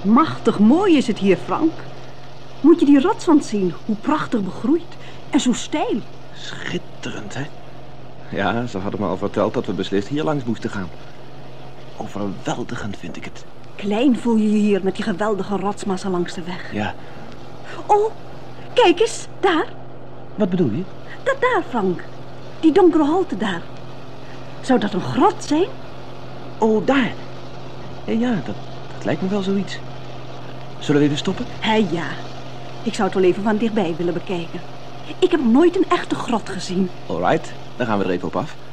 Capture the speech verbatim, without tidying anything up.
Machtig mooi is het hier, Frank. Moet je die rotswand zien, hoe prachtig begroeid en zo steil. Schitterend, hè? Ja, ze hadden me al verteld dat we beslist hier langs moesten gaan. Overweldigend vind ik het. Klein voel je je hier met die geweldige rotsmassa langs de weg. Ja. Oh, kijk eens, daar. Wat bedoel je? Dat daar, Frank. Die donkere holte daar. Zou dat een grot zijn? Oh, daar. Ja, ja dat, dat lijkt me wel zoiets. Zullen we even stoppen? Hé, ja. Ik zou het wel even van dichtbij willen bekijken. Ik heb nog nooit een echte grot gezien. Alright, dan gaan we er even op af.